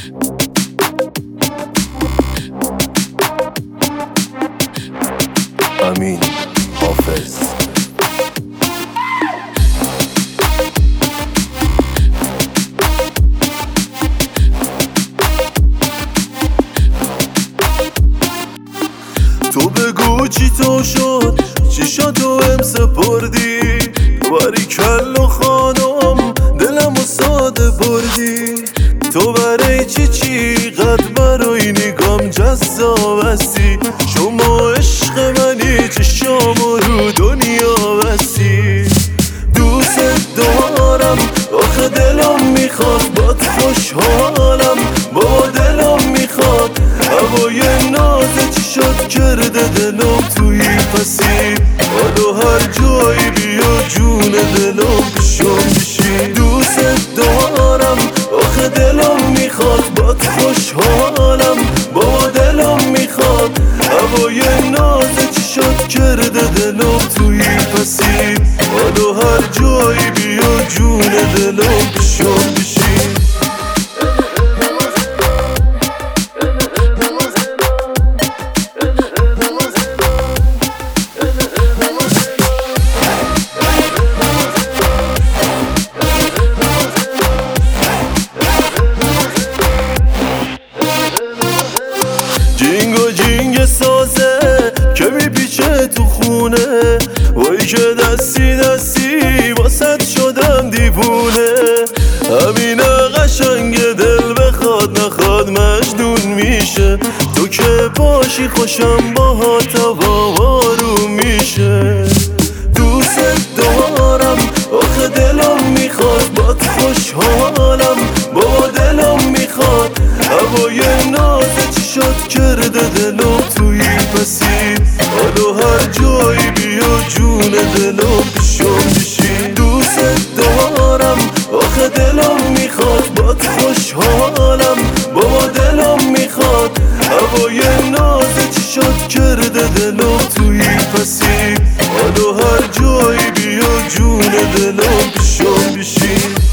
امین حافظ. تو بگو چی تو شد، چیشاتو ام سپردی، باریکلا خانم دلمو ساده بردی. تو برای چی قد برای نگام جذاب هستی، شما عشق منی چشامو رو دنیا بستی. دوست دارم آخه دلم میخواد باد خوشحالم، بابا دلم میخواد هوای نازه چی شد کرده دلم توی پسی. حالا هر جایی بیا جون دلم پیشم بشی. دوست دارم آخه دلم میخواد باد خوشحالم، بابا دلم میخواد هوای نازه چی شد کرده دلم توی پسی. حالا هر جایی بیا جون دلم پیشم بشی. جینگ و جینگ سازه که میپیچه تو خونه، وای که دستی دستی واسد شدم دیوونه. همین قشنگ دل بخواد نخواد مجنون میشه، تو که باشی خوشم باهات هوا آروم میشه. دوست دارم آخه دلم میخواد باد خوشحالم، بابا دلم میخواد هوای نازه چی شد کرده دلم توی پسی. حالا هر جایی بیا جون دلم پیشم بشی. دوست دارم آخه دلم میخواد باد خوشحالم، بابا دلم میخواد هوای نازه چی شد کرده دلم توی پسی. حالا هر جایی بیا جون دلم پیشم بشی.